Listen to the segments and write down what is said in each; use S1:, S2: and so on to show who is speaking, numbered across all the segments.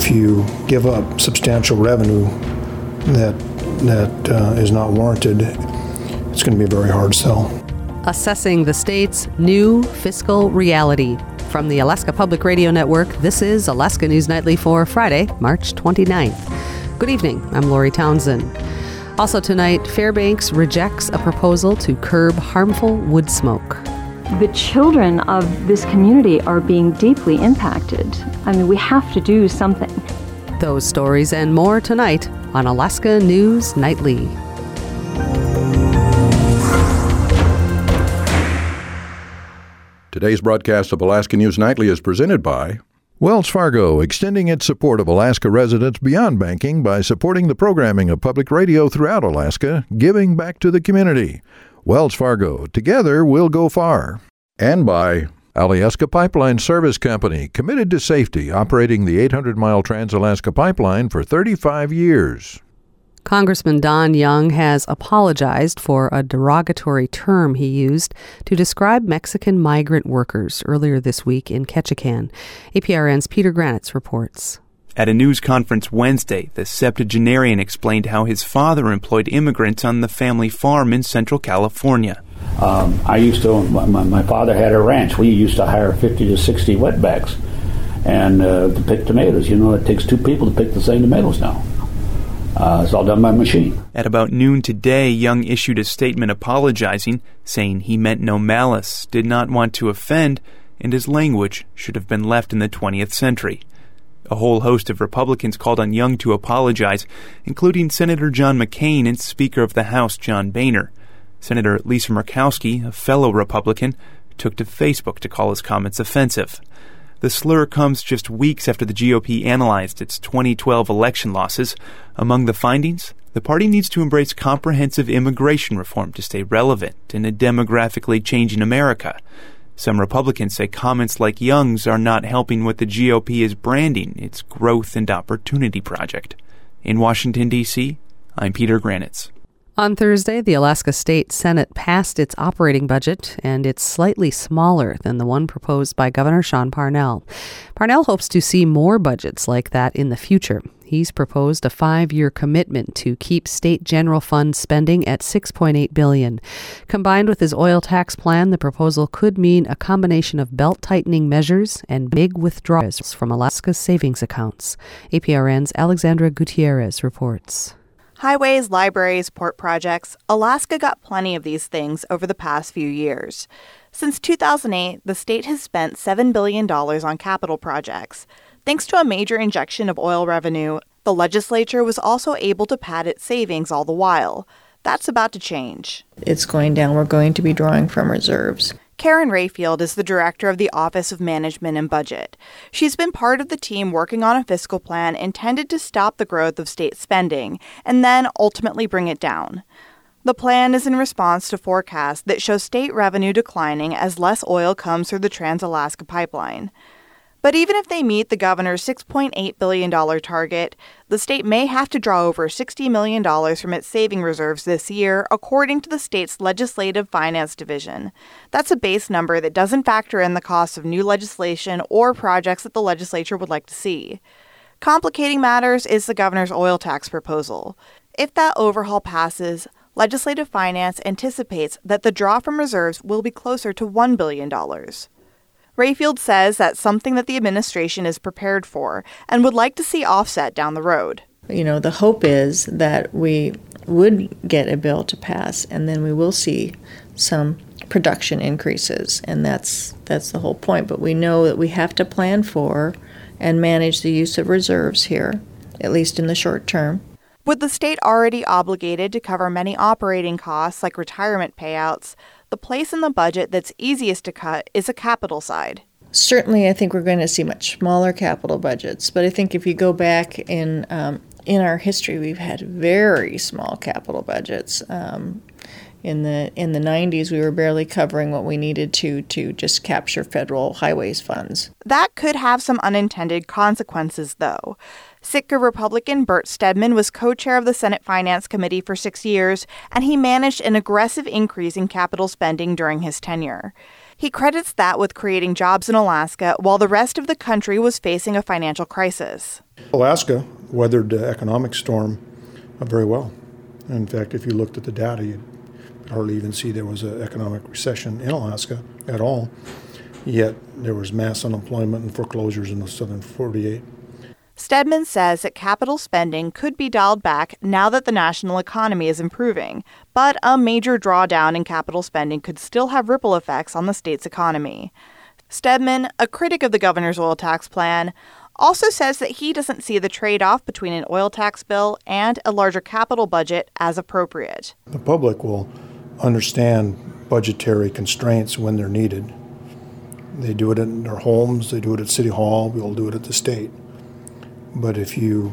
S1: if you give up substantial revenue that is not warranted, it's going to be a very hard sell.
S2: Assessing the state's new fiscal reality. From the Alaska Public Radio Network, this is Alaska News Nightly for Friday, March 29th. Good evening, I'm Lori Townsend. Also tonight, Fairbanks rejects a proposal to curb harmful wood smoke.
S3: The children of this community are being deeply impacted. I mean, we have to do something.
S2: Those stories and more tonight on Alaska News Nightly.
S4: Today's broadcast of Alaska News Nightly is presented by Wells Fargo, extending its support of Alaska residents beyond banking by supporting the programming of public radio throughout Alaska, giving back to the community. Wells Fargo, together we'll go far. And by Alyeska Pipeline Service Company, committed to safety, operating the 800-mile Trans-Alaska Pipeline for 35 years.
S2: Congressman Don Young has apologized for a derogatory term he used to describe Mexican migrant workers earlier this week in Ketchikan. APRN's Peter Granitz reports.
S5: At a news conference Wednesday, the septuagenarian explained how his father employed immigrants on the family farm in Central California.
S6: My father had a ranch. We used to hire 50 to 60 wetbacks and to pick tomatoes. You know, it takes two people to pick the same tomatoes now. It's all done by machine.
S5: At about noon today, Young issued a statement apologizing, saying he meant no malice, did not want to offend, and his language should have been left in the 20th century. A whole host of Republicans called on Young to apologize, including Senator John McCain and Speaker of the House John Boehner. Senator Lisa Murkowski, a fellow Republican, took to Facebook to call his comments offensive. The slur comes just weeks after the GOP analyzed its 2012 election losses. Among the findings, the party needs to embrace comprehensive immigration reform to stay relevant in a demographically changing America. Some Republicans say comments like Young's are not helping what the GOP is branding its Growth and Opportunity Project. In Washington, D.C., I'm Peter Granitz.
S2: On Thursday, the Alaska State Senate passed its operating budget, and it's slightly smaller than the one proposed by Governor Sean Parnell. Parnell hopes to see more budgets like that in the future. He's proposed a 5-year commitment to keep state general fund spending at $6.8 billion. Combined with his oil tax plan, the proposal could mean a combination of belt-tightening measures and big withdrawals from Alaska's savings accounts. APRN's Alexandra Gutierrez reports.
S7: Highways, libraries, port projects, Alaska got plenty of these things over the past few years. Since 2008, the state has spent $7 billion on capital projects. Thanks to a major injection of oil revenue, the legislature was also able to pad its savings all the while. That's about to change.
S8: It's going down. We're going to be drawing from reserves.
S7: Karen Rayfield is the director of the Office of Management and Budget. She's been part of the team working on a fiscal plan intended to stop the growth of state spending and then ultimately bring it down. The plan is in response to forecasts that show state revenue declining as less oil comes through the Trans-Alaska Pipeline. But even if they meet the governor's $6.8 billion target, the state may have to draw over $60 million from its saving reserves this year, according to the state's Legislative Finance Division. That's a base number that doesn't factor in the cost of new legislation or projects that the legislature would like to see. Complicating matters is the governor's oil tax proposal. If that overhaul passes, Legislative Finance anticipates that the draw from reserves will be closer to $1 billion. Rayfield says that's something that the administration is prepared for and would like to see offset down the road.
S8: You know, the hope is that we would get a bill to pass, and then we will see some production increases, and that's the whole point. But we know that we have to plan for and manage the use of reserves here, at least in the short term.
S7: With the state already obligated to cover many operating costs like retirement payouts, the place in the budget that's easiest to cut is a capital side.
S8: Certainly, I think we're going to see much smaller capital budgets. But I think if you go back in our history, we've had very small capital budgets. In the 90s, we were barely covering what we needed to just capture federal highways funds.
S7: That could have some unintended consequences, though. Sitka Republican Bert Stedman was co-chair of the Senate Finance Committee for 6 years, and he managed an aggressive increase in capital spending during his tenure. He credits that with creating jobs in Alaska while the rest of the country was facing a financial crisis.
S1: Alaska weathered the economic storm very well. In fact, if you looked at the data, you'd hardly even see there was an economic recession in Alaska at all. Yet there was mass unemployment and foreclosures in the southern 48.
S7: Stedman says that capital spending could be dialed back now that the national economy is improving, but a major drawdown in capital spending could still have ripple effects on the state's economy. Stedman, a critic of the governor's oil tax plan, also says that he doesn't see the trade-off between an oil tax bill and a larger capital budget as appropriate.
S1: The public will understand budgetary constraints when they're needed. They do it in their homes, they do it at City Hall, we'll do it at the state. But if you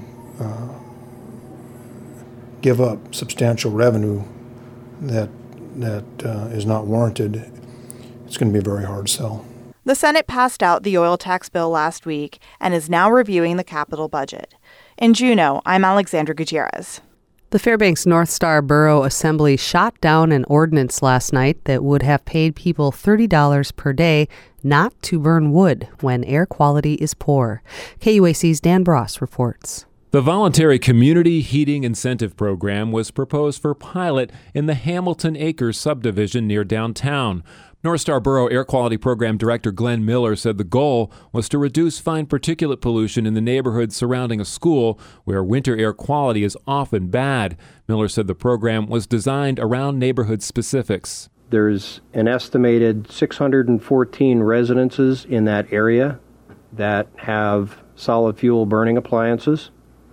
S1: give up substantial revenue that is not warranted, it's going to be a very hard sell.
S7: The Senate passed out the oil tax bill last week and is now reviewing the capital budget. In Juneau, I'm Alexandra Gutierrez.
S2: The Fairbanks North Star Borough Assembly shot down an ordinance last night that would have paid people $30 per day not to burn wood when air quality is poor. KUAC's Dan Bross reports.
S9: The voluntary community heating incentive program was proposed for pilot in the Hamilton Acres subdivision near downtown. North Star Borough Air Quality Program Director Glenn Miller said the goal was to reduce fine particulate pollution in the neighborhood surrounding a school where winter air quality is often bad. Miller said the program was designed around neighborhood specifics.
S10: There's an estimated 614 residences in that area that have solid fuel burning appliances.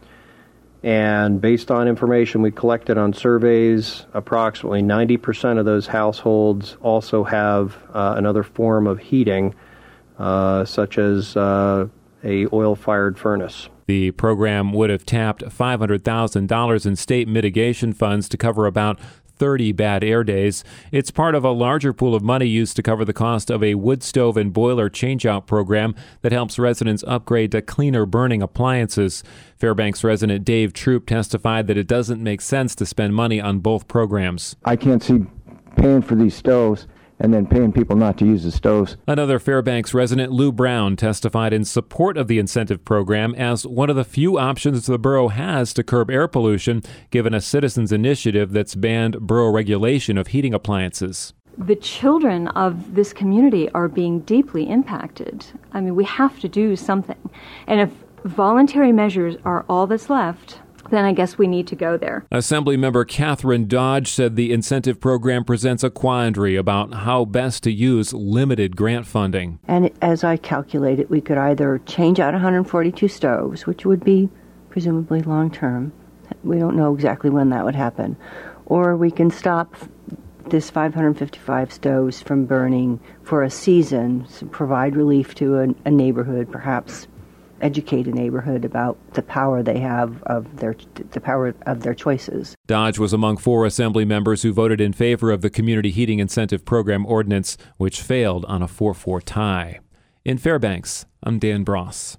S10: And based on information we collected on surveys, approximately 90% of those households also have another form of heating, such as a oil-fired furnace.
S9: The program would have tapped $500,000 in state mitigation funds to cover about 30 bad air days. It's part of a larger pool of money used to cover the cost of a wood stove and boiler change-out program that helps residents upgrade to cleaner burning appliances. Fairbanks resident Dave Troop testified that it doesn't make sense to spend money on both programs.
S11: I can't see paying for these stoves and then paying people not to use the stoves.
S9: Another Fairbanks resident, Lou Brown, testified in support of the incentive program as one of the few options the borough has to curb air pollution, given a citizens' initiative that's banned borough regulation of heating appliances.
S3: The children of this community are being deeply impacted. I mean, we have to do something. And if voluntary measures are all that's left, then I guess we need to go there.
S9: Assemblymember Catherine Dodge said the incentive program presents a quandary about how best to use limited grant funding.
S12: And as I calculated, we could either change out 142 stoves, which would be presumably long-term. We don't know exactly when that would happen. Or we can stop this 555 stoves from burning for a season, so provide relief to a neighborhood, perhaps educate a neighborhood about the power they have of their choices.
S9: Dodge was among 4 assembly members who voted in favor of the Community Heating Incentive Program ordinance, which failed on a 4-4 tie. In Fairbanks, I'm Dan Bross.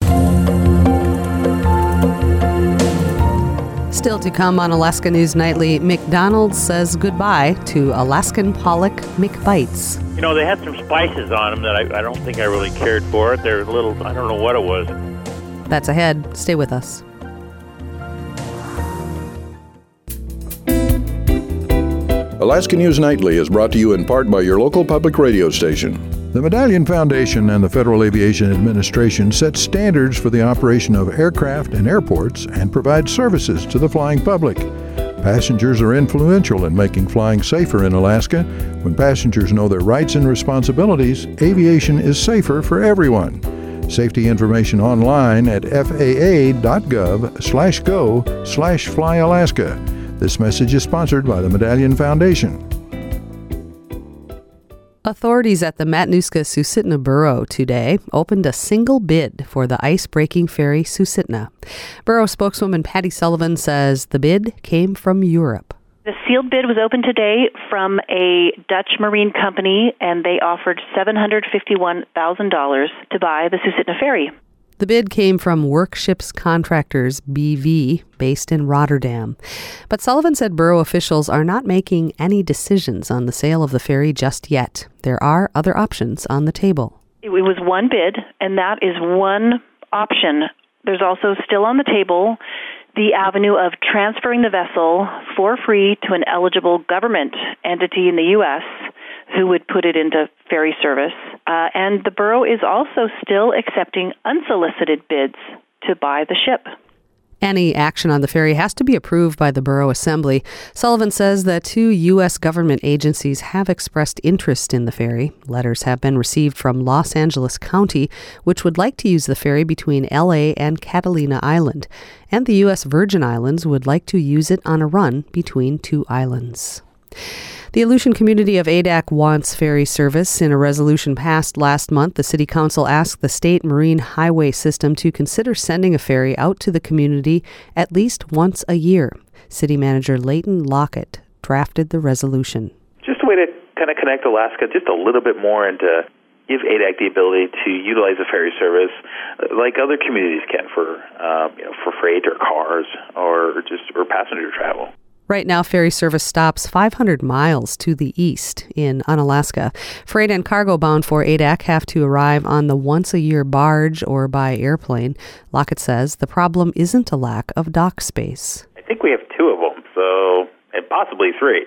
S2: Still to come on Alaska News Nightly, McDonald's says goodbye to Alaskan Pollock McBites.
S13: You know, they had some spices on them that I don't think I really cared for. They're a little, I don't know what it was.
S2: That's ahead. Stay with us.
S4: Alaska News Nightly is brought to you in part by your local public radio station. The Medallion Foundation and the Federal Aviation Administration set standards for the operation of aircraft and airports and provide services to the flying public. Passengers are influential in making flying safer in Alaska. When passengers know their rights and responsibilities, aviation is safer for everyone. Safety information online at faa.gov/go/flyalaska. This message is sponsored by the Medallion Foundation.
S2: Authorities at the Matanuska-Susitna Borough today opened a single bid for the ice-breaking ferry Susitna. Borough spokeswoman Patty Sullivan says the bid came from Europe.
S14: The sealed bid was opened today from a Dutch marine company, and they offered $751,000 to buy the Susitna ferry.
S2: The bid came from Workships Contractors BV, based in Rotterdam. But Sullivan said borough officials are not making any decisions on the sale of the ferry just yet. There are other options on the table.
S14: It was one bid, and that is one option. There's also still on the table the avenue of transferring the vessel for free to an eligible government entity in the U.S. who would put it into ferry service. And the borough is also still accepting unsolicited bids to buy the ship.
S2: Any action on the ferry has to be approved by the Borough Assembly. Sullivan says that 2 U.S. government agencies have expressed interest in the ferry. Letters have been received from Los Angeles County, which would like to use the ferry between L.A. and Catalina Island. And the U.S. Virgin Islands would like to use it on a run between 2 islands. The Aleutian community of Adak wants ferry service. In a resolution passed last month, the City Council asked the State Marine Highway System to consider sending a ferry out to the community at least once a year. City Manager Leighton Lockett drafted the resolution.
S15: Just a way to kind of connect Alaska just a little bit more and to give Adak the ability to utilize the ferry service like other communities can for freight or cars or passenger travel.
S2: Right now, ferry service stops 500 miles to the east in Unalaska. Freight and cargo bound for Adak have to arrive on the once-a-year barge or by airplane. Lockett says the problem isn't a lack of dock space.
S15: I think we have 2 of them, and possibly 3.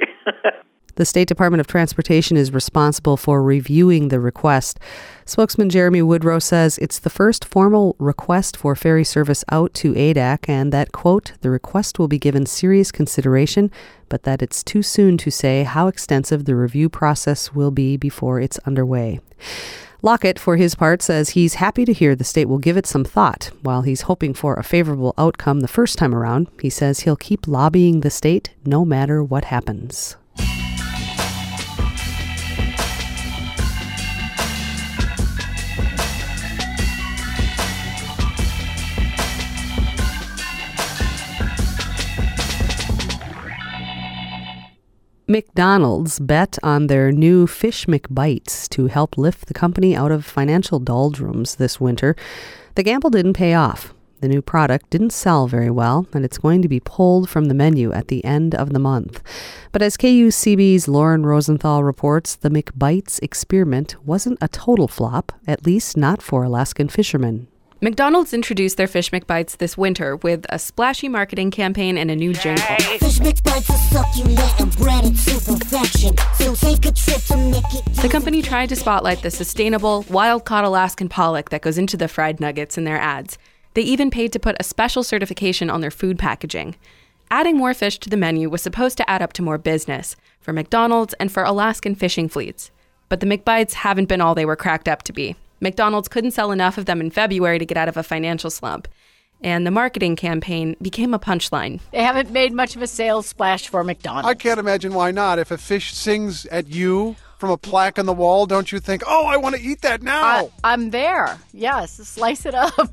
S2: The State Department of Transportation is responsible for reviewing the request. Spokesman Jeremy Woodrow says it's the first formal request for ferry service out to Adak and that, quote, the request will be given serious consideration, but that it's too soon to say how extensive the review process will be before it's underway. Lockett, for his part, says he's happy to hear the state will give it some thought. While he's hoping for a favorable outcome the first time around, he says he'll keep lobbying the state no matter what happens. McDonald's bet on their new Fish McBites to help lift the company out of financial doldrums this winter. The gamble didn't pay off. The new product didn't sell very well, and it's going to be pulled from the menu at the end of the month. But as KUCB's Lauren Rosenthal reports, the McBites experiment wasn't a total flop, at least not for Alaskan fishermen.
S16: McDonald's introduced their Fish McBites this winter with a splashy marketing campaign and a new jingle. Fish McBites are succulent and breaded to perfection, so take a trip to Mickey. The company tried to spotlight the sustainable, wild-caught Alaskan pollock that goes into the fried nuggets in their ads. They even paid to put a special certification on their food packaging. Adding more fish to the menu was supposed to add up to more business for McDonald's and for Alaskan fishing fleets. But the McBites haven't been all they were cracked up to be. McDonald's couldn't sell enough of them in February to get out of a financial slump. And the marketing campaign became a punchline.
S17: They haven't made much of a sales splash for McDonald's.
S18: I can't imagine why not. If a fish sings at you from a plaque on the wall, don't you think, oh, I want to eat that now?
S17: I'm there. Yes, slice it up.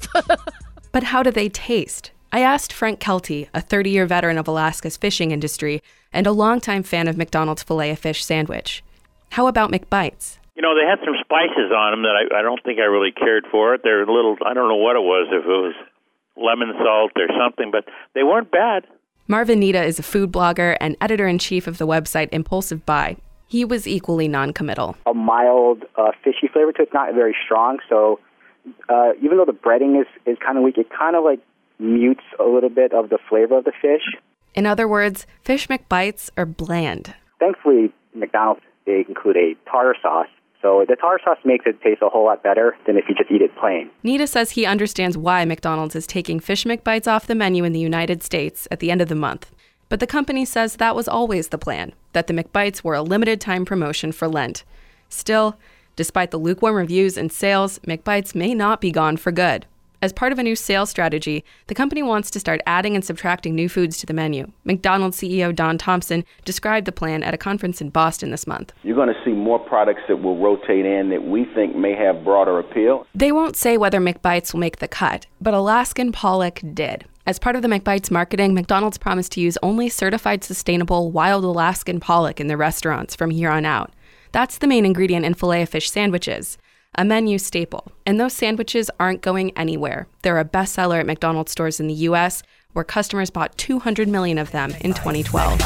S16: But how do they taste? I asked Frank Kelty, a 30-year veteran of Alaska's fishing industry and a longtime fan of McDonald's Filet-O-Fish sandwich. How about McBites?
S13: They had some spices on them that I don't think I really cared for. They're a little, I don't know what it was, if it was lemon salt or something, but they weren't bad.
S16: Marvin Nita is a food blogger and editor-in-chief of the website Impulsive Buy. He was equally non-committal.
S19: A mild, fishy flavor to it. It's not very strong, so even though the breading is kind of weak, it kind of like mutes a little bit of the flavor of the fish.
S16: In other words, Fish McBites are bland.
S19: Thankfully, McDonald's, they include a tartar sauce. So the tartar sauce makes it taste a whole lot better than if you just eat it plain.
S16: Nita says he understands why McDonald's is taking Fish McBites off the menu in the United States at the end of the month. But the company says that was always the plan, that the McBites were a limited-time promotion for Lent. Still, despite the lukewarm reviews and sales, McBites may not be gone for good. As part of a new sales strategy, the company wants to start adding and subtracting new foods to the menu. McDonald's CEO Don Thompson described the plan at a conference in Boston this month.
S20: You're going to see more products that will rotate in that we think may have broader appeal.
S16: They won't say whether McBites will make the cut, but Alaskan pollock did. As part of the McBites marketing, McDonald's promised to use only certified sustainable wild Alaskan pollock in their restaurants from here on out. That's the main ingredient in Filet-O-Fish sandwiches. a menu staple. And those sandwiches aren't going anywhere. They're a bestseller at McDonald's stores in the U.S., where customers bought 200 million of them in 2012.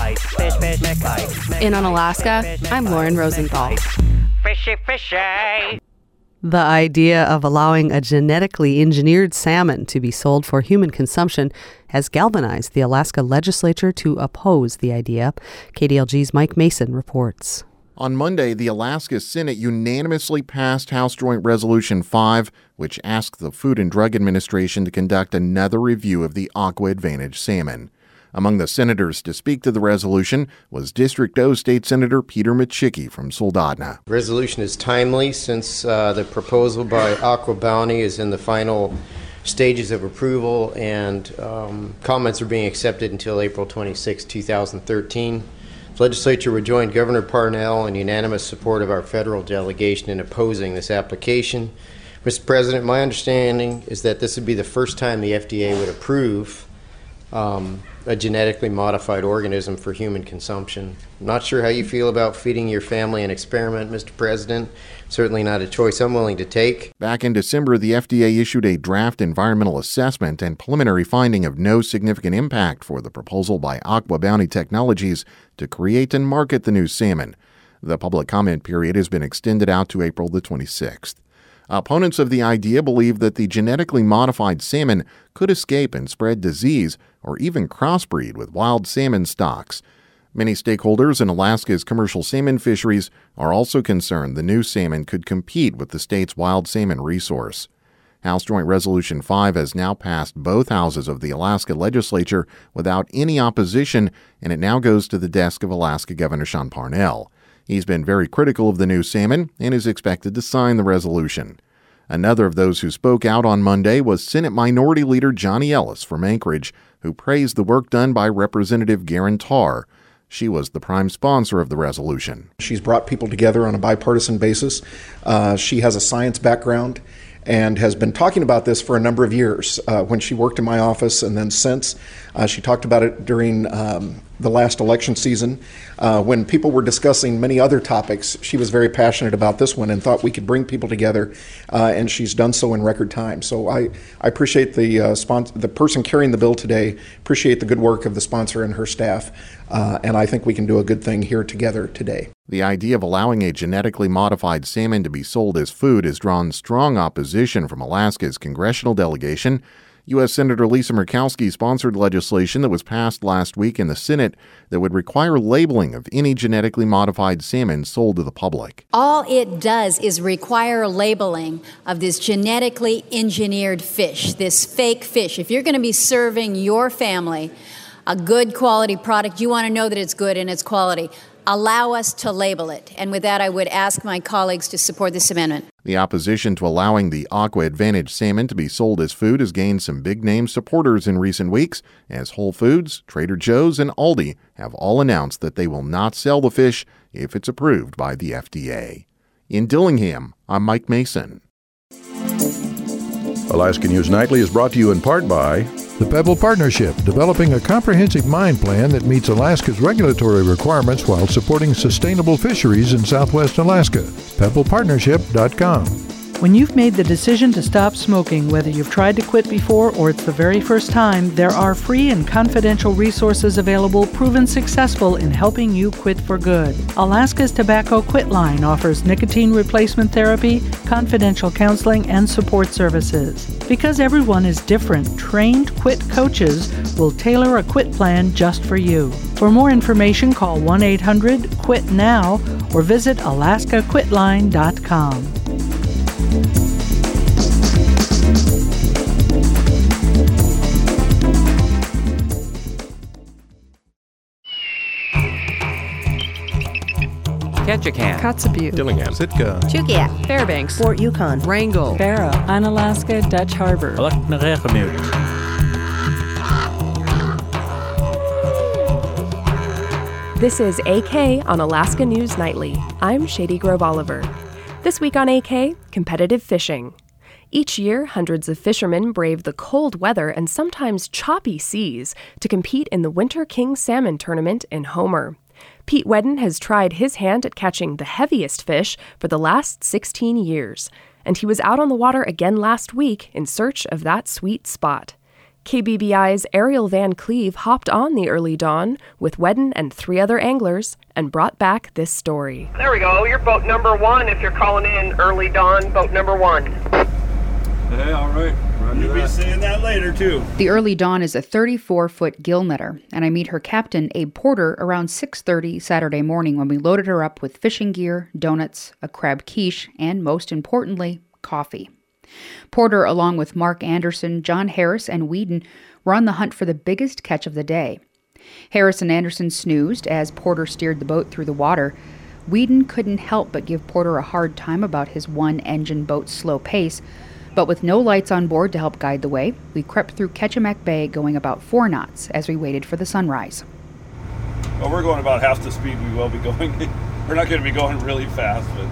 S16: In Unalaska, I'm Lauren Rosenthal.
S2: Fishy, fishy. The idea of allowing a genetically engineered salmon to be sold for human consumption has galvanized the Alaska legislature to oppose the idea. KDLG's Mike Mason reports.
S21: On Monday, the Alaska Senate unanimously passed House Joint Resolution 5, which asked the Food and Drug Administration to conduct another review of the Aqua Advantage salmon. Among the senators to speak to the resolution was District O State Senator Peter Micciche from Soldotna.
S22: The resolution is timely since the proposal by Aqua Bounty is in the final stages of approval and comments are being accepted until April 26, 2013. The legislature would join Governor Parnell in unanimous support of our federal delegation in opposing this application. Mr. President, my understanding is that this would be the first time the FDA would approve a genetically modified organism for human consumption. I'm not sure how you feel about feeding your family an experiment, Mr. President. Certainly not a choice I'm willing to take.
S21: Back in December, the FDA issued a draft environmental assessment and preliminary finding of no significant impact for the proposal by Aqua Bounty Technologies to create and market the new salmon. The public comment period has been extended out to April the 26th. Opponents of the idea believe that the genetically modified salmon could escape and spread disease or even crossbreed with wild salmon stocks. Many stakeholders in Alaska's commercial salmon fisheries are also concerned the new salmon could compete with the state's wild salmon resource. House Joint Resolution 5 has now passed both houses of the Alaska legislature without any opposition, and it now goes to the desk of Alaska Governor Sean Parnell. He's been very critical of the new salmon and is expected to sign the resolution. Another of those who spoke out on Monday was Senate Minority Leader Johnny Ellis from Anchorage, who praised the work done by Representative Garen Tarr. She was the prime sponsor of the resolution.
S23: She's brought people together on a bipartisan basis. She has a science background and has been talking about this for a number of years. When she worked in my office and then since, she talked about it during the last election season. When people were discussing many other topics, she was very passionate about this one and thought we could bring people together, and she's done so in record time. So I appreciate the person carrying the bill today, appreciate the good work of the sponsor and her staff, and I think we can do a good thing here together today.
S21: The idea of allowing a genetically modified salmon to be sold as food has drawn strong opposition from Alaska's congressional delegation. U.S. Senator Lisa Murkowski sponsored legislation that was passed last week in the Senate that would require labeling of any genetically modified salmon sold to the public.
S24: All it does is require labeling of this genetically engineered fish, this fake fish. If you're going to be serving your family a good quality product, you want to know that it's good and it's quality. Allow us to label it. And with that, I would ask my colleagues to support this amendment.
S21: The opposition to allowing the Aqua Advantage salmon to be sold as food has gained some big-name supporters in recent weeks, as Whole Foods, Trader Joe's, and Aldi have all announced that they will not sell the fish if it's approved by the FDA. In Dillingham, I'm Mike Mason.
S4: Alaska News Nightly is brought to you in part by the Pebble Partnership, developing a comprehensive mine plan that meets Alaska's regulatory requirements while supporting sustainable fisheries in Southwest Alaska. PebblePartnership.com.
S25: When you've made the decision to stop smoking, whether you've tried to quit before or it's the very first time, there are free and confidential resources available proven successful in helping you quit for good. Alaska's Tobacco Quit Line offers nicotine replacement therapy, confidential counseling, and support services. Because everyone is different, trained quit coaches will tailor a quit plan just for you. For more information, call 1-800-QUIT-NOW or visit alaskaquitline.com.
S26: Ketchikan,
S27: Kotzebue,
S26: Dillingham,
S27: Sitka,
S26: Chukia, Fairbanks,
S27: Fort Yukon,
S26: Wrangell,
S27: Barrow, Unalaska, Dutch Harbor.
S28: This is AK on Alaska News Nightly. I'm Shady Grove Oliver. This week on AK, competitive fishing. Each year, hundreds of fishermen brave the cold weather and sometimes choppy seas to compete in the Winter King Salmon Tournament in Homer. Pete Wedden has tried his hand at catching the heaviest fish for the last 16 years. and he was out on the water again last week in search of that sweet spot. KBBI's Ariel Van Cleve hopped on the Early Dawn with Wedden and 3 other anglers and brought back this story.
S1: There we go. You're boat number 1 if you're calling in Early Dawn, boat number 1.
S3: Hey, all right. You'll be seeing that later, too.
S5: The Early Dawn is a 34-foot gill netter, and I meet her captain, Abe Porter, around 6:30 Saturday morning when we loaded her up with fishing gear, donuts, a crab quiche, and most importantly, coffee. Porter, along with Mark Anderson, John Harris, and Whedon, were on the hunt for the biggest catch of the day. Harris and Anderson snoozed as Porter steered the boat through the water. Whedon couldn't help but give Porter a hard time about his one-engine boat's slow pace, but with no lights on board to help guide the way, we crept through Ketchimak Bay going about 4 knots as we waited for the sunrise.
S3: Well, we're going about half the speed we will be going. We're not going to be going really fast, but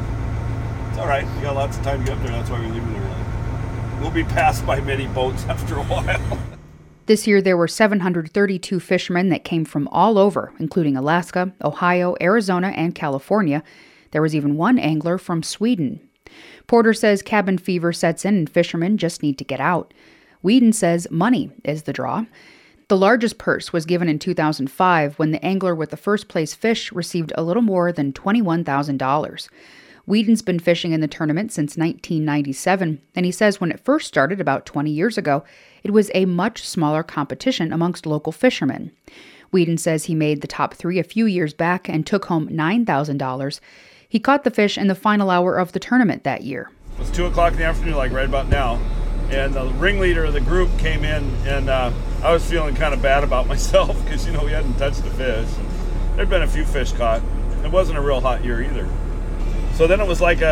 S3: it's all right. We got lots of time to get up there. That's why we're leaving early. We'll be passed by many boats after a while.
S5: This year, there were 732 fishermen that came from all over, including Alaska, Ohio, Arizona, and California. There was even one angler from Sweden. Porter says cabin fever sets in and fishermen just need to get out. Whedon says money is the draw. The largest purse was given in 2005 when the angler with the first-place fish received a little more than $21,000. Whedon's been fishing in the tournament since 1997, and he says when it first started about 20 years ago, it was a much smaller competition amongst local fishermen. Whedon says he made the top 3 a few years back and took home $9,000. He caught the fish in the final hour of the tournament that year.
S3: It was 2 o'clock in the afternoon, like right about now, and the ringleader of the group came in, and I was feeling kind of bad about myself because, we hadn't touched the fish. There'd been a few fish caught. It wasn't a real hot year either. So then it was like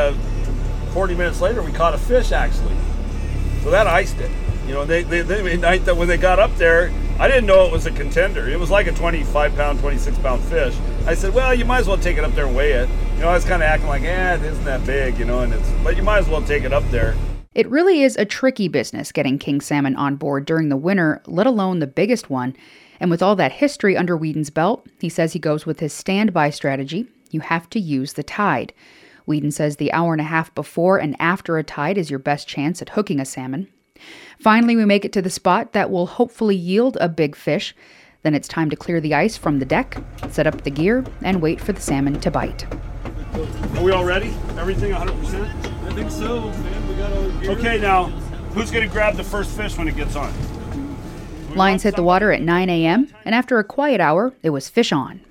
S3: 40 minutes later, we caught a fish, actually. So that iced it. They made that when they got up there, I didn't know it was a contender. It was like a 25-pound, 26-pound fish. I said, well, you might as well take it up there and weigh it. I was kind of acting like, it isn't that big, but you might as well take it up there.
S5: It really is a tricky business getting king salmon on board during the winter, let alone the biggest one. And with all that history under Whedon's belt, he says he goes with his standby strategy. You have to use the tide. Whedon says the hour and a half before and after a tide is your best chance at hooking a salmon. Finally, we make it to the spot that will hopefully yield a big fish. Then it's time to clear the ice from the deck, set up the gear, and wait for the salmon to bite.
S3: Are we all ready? Everything 100%? I think so, man. We got all the gear. Okay, now, who's going to grab the first fish when it gets on?
S5: Lines hit the water at 9 a.m., and after a quiet hour, it was fish on.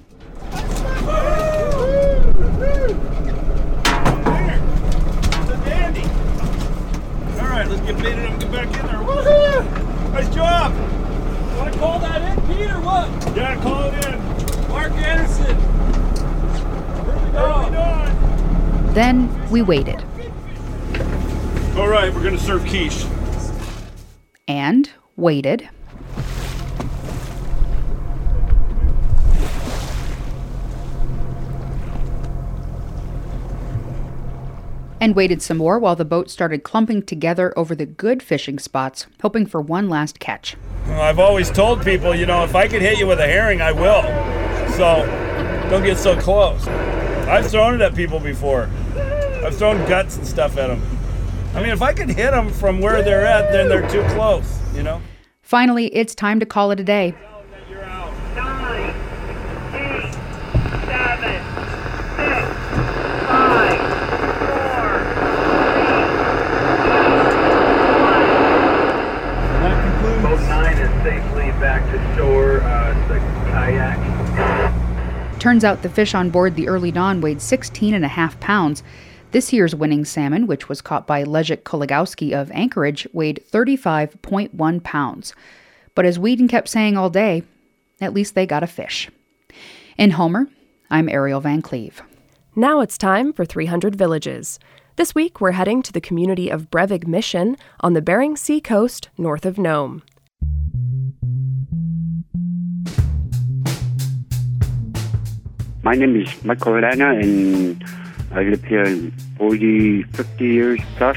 S3: All right, let's get baited up and get back in there. Woohoo! Nice job!
S6: Want to call that in, Pete, or what?
S3: Yeah, call it in.
S6: Mark Anderson. Early Dawn.
S5: Then we waited.
S3: All right, we're going to serve quiche.
S5: And waited. And waited some more while the boat started clumping together over the good fishing spots, hoping for one last catch.
S3: Well, I've always told people, if I could hit you with a herring, I will. So don't get so close. I've thrown it at people before. I've thrown guts and stuff at them. If I could hit them from where they're at, then they're too close,
S5: Finally, it's time to call it a day.
S1: 9, 8, 7, 6, 5, 4, 3, 2, 1.
S3: That concludes.
S1: Boat 9 is safely back to shore. The kayak.
S5: Turns out the fish on board the Early Dawn weighed 16.5 pounds. This year's winning salmon, which was caught by Leszek Kolegowski of Anchorage, weighed 35.1 pounds. But as Whedon kept saying all day, at least they got a fish. In Homer, I'm Ariel Van Cleve.
S28: Now it's time for 300 Villages. This week we're heading to the community of Brevig Mission on the Bering Sea coast north of Nome.
S7: My name is Michael Lana, and I live here 50 years plus.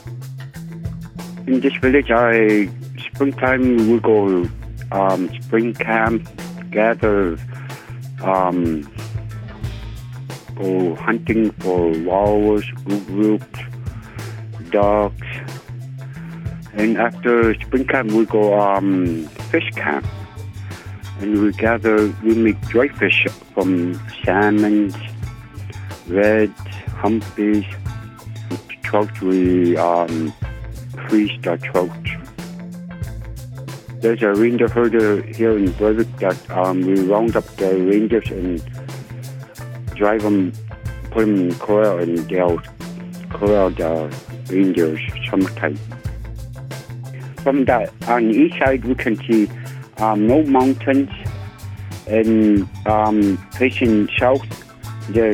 S7: In this village, springtime we go spring camp, gather, go hunting for walrus, groups, dogs. And after spring camp, we go fish camp. And we make dry fish from salmon, red, humpies, trout. We freeze the trout. There's a reindeer herder here in Berwick that we round up the reindeers and drive them, put them in corral, and they'll corral the reindeers summertime. From that, on the east side, we can see no mountains, and facing south, there's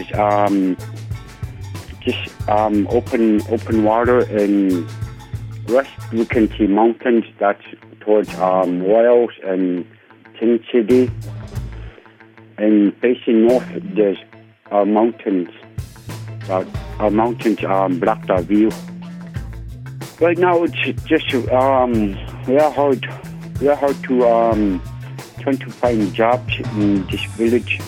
S7: just open water, and west we can see mountains. That's towards Wales and Tin City, and facing north, there's mountains. Our mountains block the view. Right now, it's just we are hard to trying to find jobs in this village.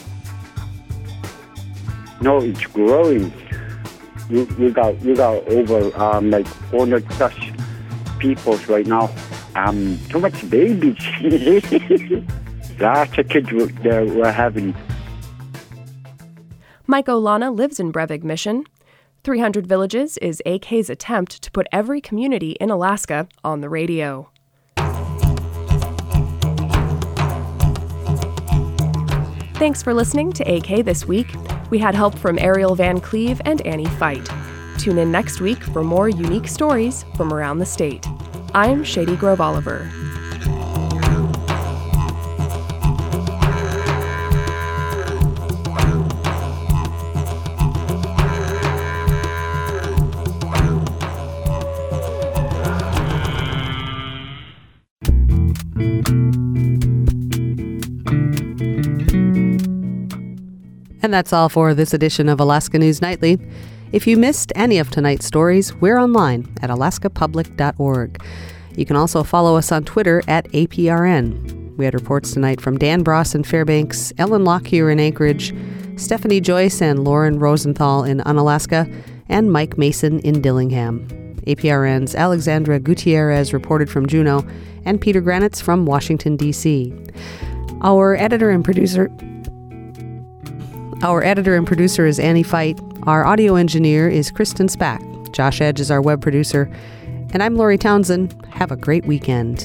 S7: No, it's growing. We got over like 400 plus people right now. Too much babies. Lots of kids we're having.
S28: Mike Olana lives in Brevig Mission. 300 Villages is AK's attempt to put every community in Alaska on the radio. Thanks for listening to AK This Week. We had help from Ariel Van Cleve and Annie Fight. Tune in next week for more unique stories from around the state. I'm Shady Grove Oliver.
S2: And that's all for this edition of Alaska News Nightly. If you missed any of tonight's stories, we're online at alaskapublic.org. You can also follow us on Twitter at APRN. We had reports tonight from Dan Bross in Fairbanks, Ellen Lockyer in Anchorage, Stephanie Joyce and Lauren Rosenthal in Unalaska, and Mike Mason in Dillingham. APRN's Alexandra Gutierrez reported from Juneau, and Peter Granitz from Washington, D.C. Our editor and producer is Annie Fight. Our audio engineer is Kristen Spack. Josh Edge is our web producer. And I'm Lori Townsend. Have a great weekend.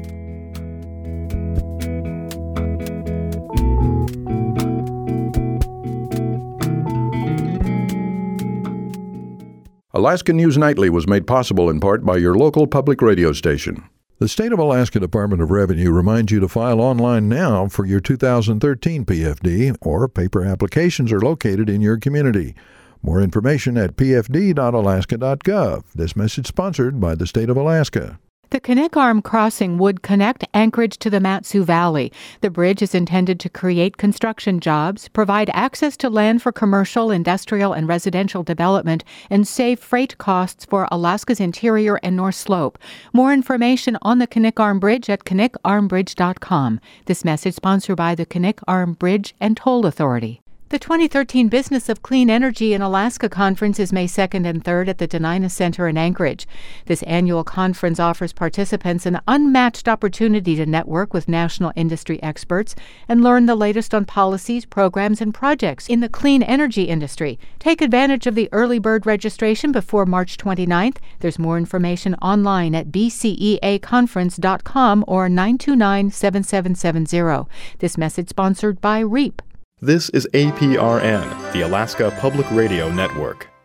S4: Alaska News Nightly was made possible in part by your local public radio station. The State of Alaska Department of Revenue reminds you to file online now for your 2013 PFD, or paper applications are located in your community. More information at pfd.alaska.gov. This message sponsored by the State of Alaska.
S8: The Knik Arm Crossing would connect Anchorage to the Mat-Su Valley. The bridge is intended to create construction jobs, provide access to land for commercial, industrial, and residential development, and save freight costs for Alaska's interior and North Slope. More information on the Knik Arm Bridge at knikarmbridge.com. This message sponsored by the Knik Arm Bridge and Toll Authority. The 2013 Business of Clean Energy in Alaska Conference is May 2nd and 3rd at the Denina Center in Anchorage. This annual conference offers participants an unmatched opportunity to network with national industry experts and learn the latest on policies, programs, and projects in the clean energy industry. Take advantage of the early bird registration before March 29th. There's more information online at bceaconference.com or 929-7770. This message sponsored by REAP.
S9: This is APRN, the Alaska Public Radio Network.